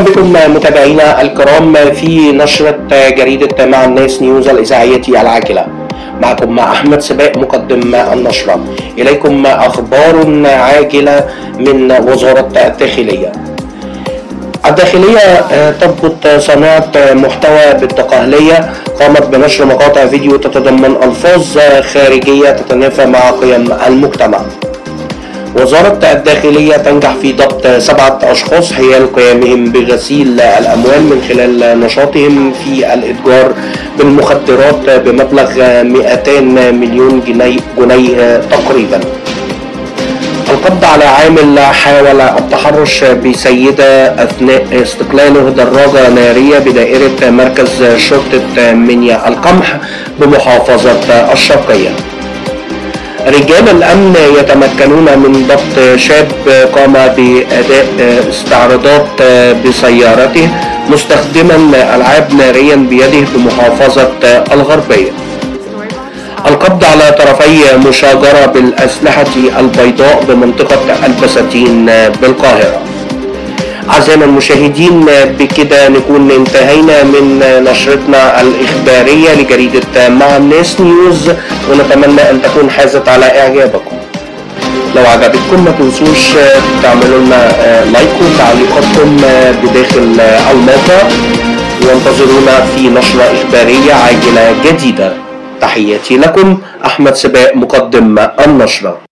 بكم متابعينا الكرام في نشرة جريدة مع الناس نيوز الإذاعية العاجلة. معكم مع أحمد سباق مقدم النشرة. إليكم أخبار عاجلة من وزارة الداخلية. الداخلية تضبط صناعة محتوى بالدقهلية، قامت بنشر مقاطع فيديو تتضمن ألفاظ خارجية تتنافى مع قيم المجتمع. وزارة الداخلية تنجح في ضبط 7 أشخاص حيال قيامهم بغسيل الأموال من خلال نشاطهم في الإتجار بالمخدرات بمبلغ 200 مليون جنيه تقريبا. القبض على عامل حاول التحرش بسيدة أثناء استقلاله دراجة نارية بدائرة مركز شرطة منيا القمح بمحافظة الشرقية. رجال الأمن يتمكنون من ضبط شاب قام بأداء استعراضات بسيارته مستخدما ألعاب ناريا بيده بمحافظة الغربية. القبض على طرفي مشاجرة بالأسلحة البيضاء بمنطقة البساتين بالقاهرة. أعزائنا المشاهدين، بكده نكون انتهينا من نشرتنا الإخبارية لجريدة مع الناس نيوز، ونتمنى أن تكون حازت على إعجابكم. لو عجبتكم ما تنسوش تعملوا لنا لايك وتعليقاتكم بداخل الموقع، وانتظرونا في نشرة إخبارية عاجلة جديدة. تحياتي لكم، أحمد سباق مقدم النشرة.